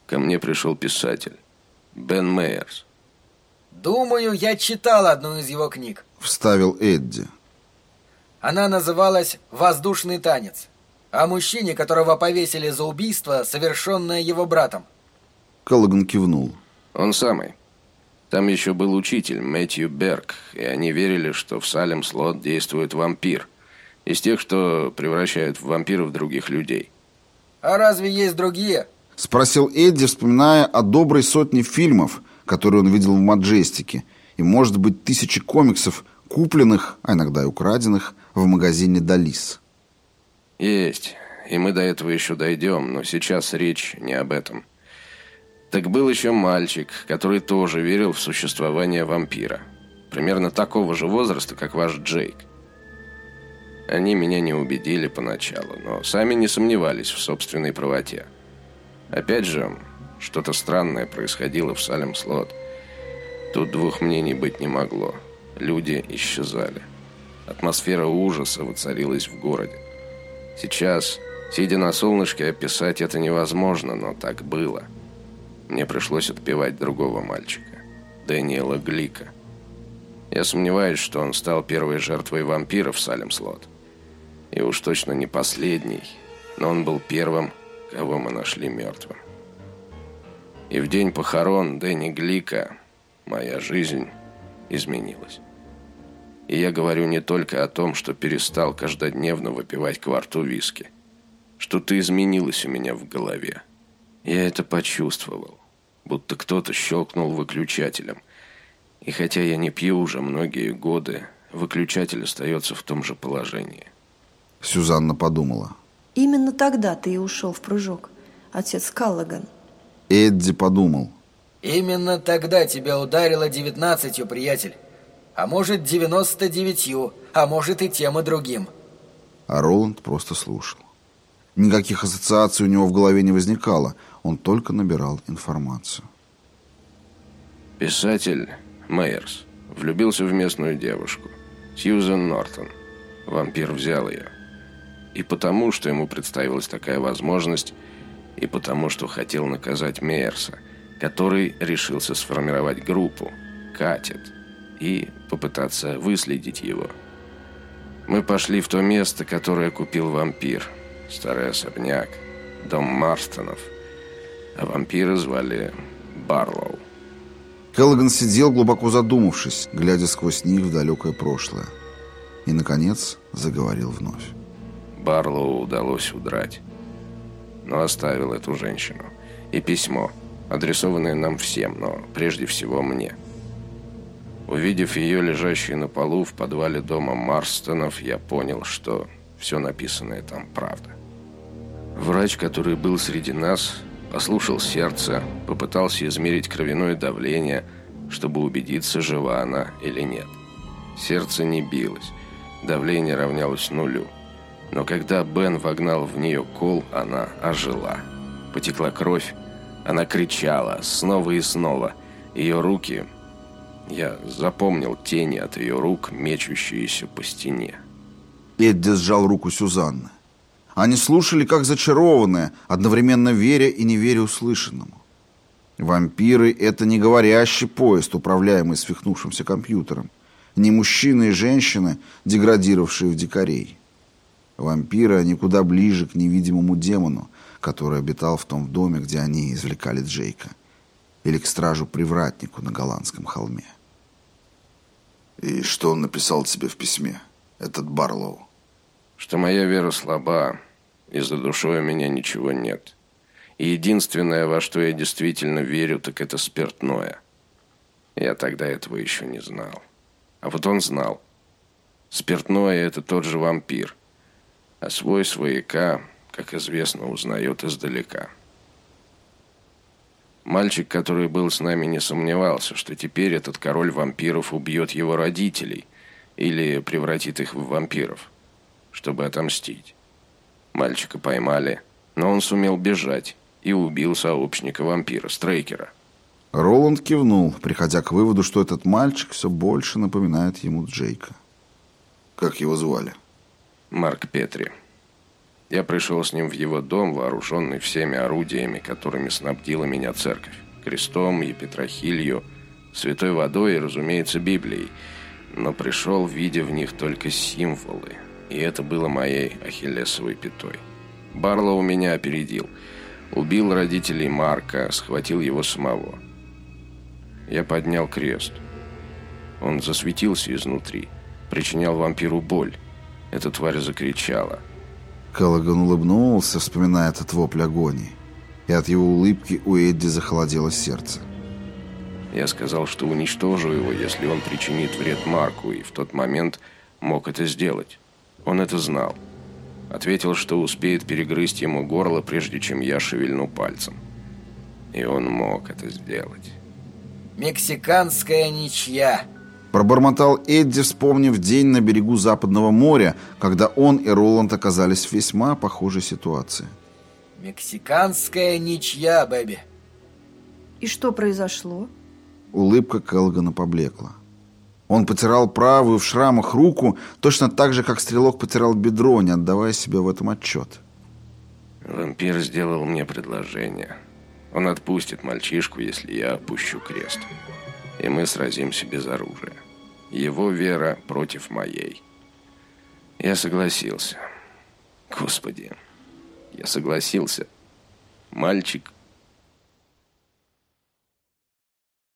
ко мне пришел писатель Бен Мейерс. Думаю, я читал одну из его книг. Вставил Эдди. Она называлась «Воздушный танец». О мужчине, которого повесили за убийство, совершенное его братом. Келлоган кивнул. Он самый. Там еще был учитель Мэтью Берг, и они верили, что в Салем-Слот действует вампир. Из тех, что превращают в вампиров других людей. А разве есть другие? Спросил Эдди, вспоминая о доброй сотне фильмов, которые он видел в Маджестике, и, может быть, тысячи комиксов, купленных, а иногда и украденных, в магазине Далис. Есть. И мы до этого еще дойдем, но сейчас речь не об этом. Так был еще мальчик, который тоже верил в существование вампира. Примерно такого же возраста, как ваш Джейк. Они меня не убедили поначалу, но сами не сомневались в собственной правоте. Опять же, что-то странное происходило в Салем-Слот. Тут двух мнений быть не могло. Люди исчезали. Атмосфера ужаса воцарилась в городе. Сейчас, сидя на солнышке, описать это невозможно, но так было. Мне пришлось отпевать другого мальчика, Дэниела Глика. Я сомневаюсь, что он стал первой жертвой вампира в Салем-Слот. И уж точно не последний, но он был первым, кого мы нашли мертвым. И в день похорон Дэнни Глика моя жизнь изменилась. И я говорю не только о том, что перестал каждодневно выпивать кварту виски. Что-то изменилось у меня в голове. Я это почувствовал, будто кто-то щелкнул выключателем. И хотя я не пью уже многие годы, выключатель остается в том же положении. Сюзанна подумала. Именно тогда ты и ушел в прыжок, отец Келлоган. Эдди подумал. Именно тогда тебя ударило 19, приятель. А может, 99, а может и тем и другим. А Роланд просто слушал. Никаких ассоциаций у него в голове не возникало. Он только набирал информацию. Писатель Мейерс влюбился в местную девушку, Сьюзен Нортон. Вампир взял ее. И потому, что ему представилась такая возможность, и потому, что хотел наказать Мейерса, который решился сформировать группу «Катет» и попытаться выследить его. Мы пошли в то место, которое купил вампир. Старый особняк, дом Марстонов. А вампира звали Барлоу. Келлоган сидел, глубоко задумавшись, глядя сквозь них в далекое прошлое. И, наконец, заговорил вновь. Барлоу удалось удрать, но оставил эту женщину. И письмо, адресованное нам всем, но прежде всего мне. Увидев ее лежащей на полу в подвале дома Марстонов, я понял, что все написанное там правда. Врач, который был среди нас, послушал сердце, попытался измерить кровяное давление, чтобы убедиться, жива она или нет. Сердце не билось, давление равнялось нулю. Но когда Бен вогнал в нее кол, она ожила. Потекла кровь, она кричала снова и снова. Ее руки... Я запомнил тени от ее рук, мечущиеся по стене. Эдди сжал руку Сюзанны. Они слушали, как зачарованные, одновременно веря и не веря услышанному. Вампиры — это не говорящий поезд, управляемый свихнувшимся компьютером. Не мужчины и женщины, деградировавшие в дикарей. Вампиры, они куда ближе к невидимому демону, который обитал в том доме, где они извлекали Джейка. Или к стражу-привратнику на голландском холме. И что он написал тебе в письме, этот Барлоу? Что моя вера слаба, и за душой у меня ничего нет. И единственное, во что я действительно верю, так это спиртное. Я тогда этого еще не знал. А вот он знал. Спиртное – это тот же вампир. А свой свояка, как известно, узнает издалека. Мальчик, который был с нами, не сомневался, что теперь этот король вампиров убьет его родителей или превратит их в вампиров, чтобы отомстить. Мальчика поймали, но он сумел бежать и убил сообщника вампира, Стрейкера. Роланд кивнул, приходя к выводу, что этот мальчик все больше напоминает ему Джейка. Как его звали? Марк Петри. Я пришел с ним в его дом, вооруженный всеми орудиями, которыми снабдила меня церковь. Крестом, епитрахилью, святой водой и, разумеется, Библией. Но пришел, видя в них только символы. И это было моей ахиллесовой пятой. Барлоу меня опередил. Убил родителей Марка, схватил его самого. Я поднял крест. Он засветился изнутри, причинял вампиру боль. Эта тварь закричала. Келлоган улыбнулся, вспоминая этот вопль агонии. И от его улыбки у Эдди захолодело сердце. Я сказал, что уничтожу его, если он причинит вред Марку, и в тот момент мог это сделать. Он это знал. Ответил, что успеет перегрызть ему горло, прежде чем я шевельну пальцем. И он мог это сделать. «Мексиканская ничья», — пробормотал Эдди, вспомнив день на берегу Западного моря, когда он и Роланд оказались в весьма похожей ситуации. «Мексиканская ничья, Бэби». И что произошло? Улыбка Келлогана поблекла. Он потирал правую в шрамах руку, точно так же, как стрелок потирал бедро, не отдавая себе в этом отчет. Вампир сделал мне предложение. Он отпустит мальчишку, если я опущу крест. И мы сразимся без оружия. Его вера против моей. Я согласился. Господи, я согласился. Мальчик